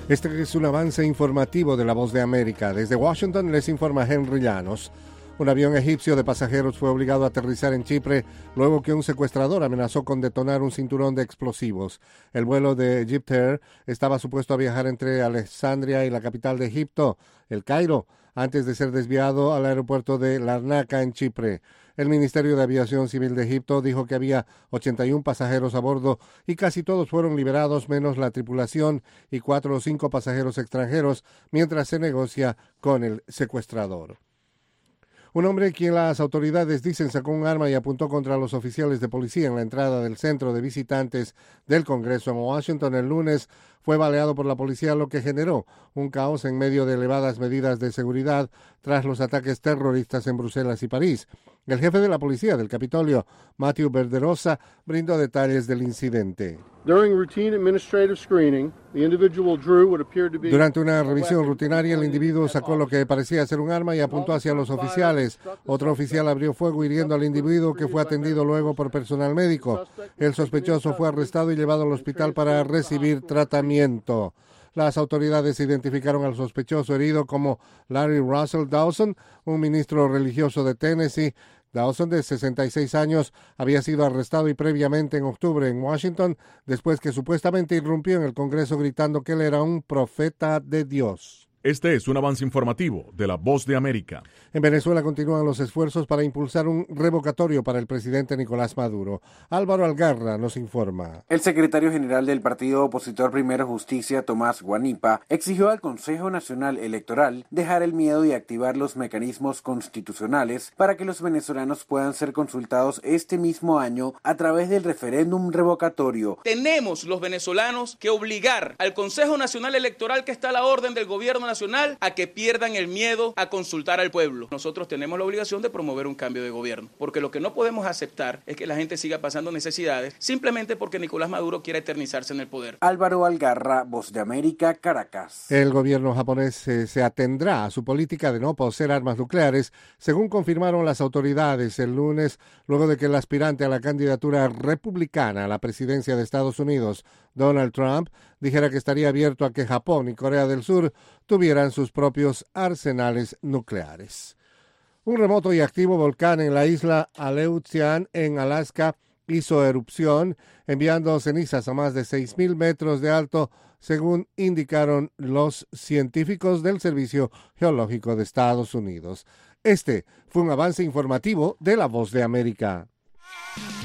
Este es un avance informativo de La Voz de América. Desde Washington les informa Henry Llanos. Un avión egipcio de pasajeros fue obligado a aterrizar en Chipre luego que un secuestrador amenazó con detonar un cinturón de explosivos. El vuelo de Egyptair estaba supuesto a viajar entre Alejandría y la capital de Egipto, El Cairo, antes de ser desviado al aeropuerto de Larnaca en Chipre. El Ministerio de Aviación Civil de Egipto dijo que había 81 pasajeros a bordo y casi todos fueron liberados menos la tripulación y 4 o 5 pasajeros extranjeros mientras se negocia con el secuestrador. Un hombre quien las autoridades dicen sacó un arma y apuntó contra los oficiales de policía en la entrada del centro de visitantes del Congreso en Washington el lunes fue baleado por la policía, lo que generó un caos en medio de elevadas medidas de seguridad tras los ataques terroristas en Bruselas y París. El jefe de la policía del Capitolio, Matthew Verderosa, brindó detalles del incidente. Durante una revisión rutinaria, el individuo sacó lo que parecía ser un arma y apuntó hacia los oficiales. Otro oficial abrió fuego hiriendo al individuo, que fue atendido luego por personal médico. El sospechoso fue arrestado y llevado al hospital para recibir tratamiento. Las autoridades identificaron al sospechoso herido como Larry Russell Dawson, un ministro religioso de Tennessee. Dawson, de 66 años, había sido arrestado y previamente en octubre en Washington, después que supuestamente irrumpió en el Congreso gritando que él era un profeta de Dios. Este es un avance informativo de La Voz de América. En Venezuela continúan los esfuerzos para impulsar un revocatorio para el presidente Nicolás Maduro. Álvaro Algarra nos informa. El secretario general del partido opositor Primero Justicia, Tomás Guanipa, exigió al Consejo Nacional Electoral dejar el miedo y activar los mecanismos constitucionales para que los venezolanos puedan ser consultados este mismo año a través del referéndum revocatorio. Tenemos los venezolanos que obligar al Consejo Nacional Electoral, que está a la orden del gobierno nacional, a que pierdan el miedo a consultar al pueblo. Nosotros tenemos la obligación de promover un cambio de gobierno, porque lo que no podemos aceptar es que la gente siga pasando necesidades simplemente porque Nicolás Maduro quiere eternizarse en el poder. Álvaro Algarra, Voz de América, Caracas. El gobierno japonés se atendrá a su política de no poseer armas nucleares, según confirmaron las autoridades el lunes, luego de que el aspirante a la candidatura republicana a la presidencia de Estados Unidos, Donald Trump, dijera que estaría abierto a que Japón y Corea del Sur tuvieran sus propios arsenales nucleares. Un remoto y activo volcán en la isla Aleutian, en Alaska, hizo erupción, enviando cenizas a más de 6,000 metros de alto, según indicaron los científicos del Servicio Geológico de Estados Unidos. Este fue un avance informativo de La Voz de América.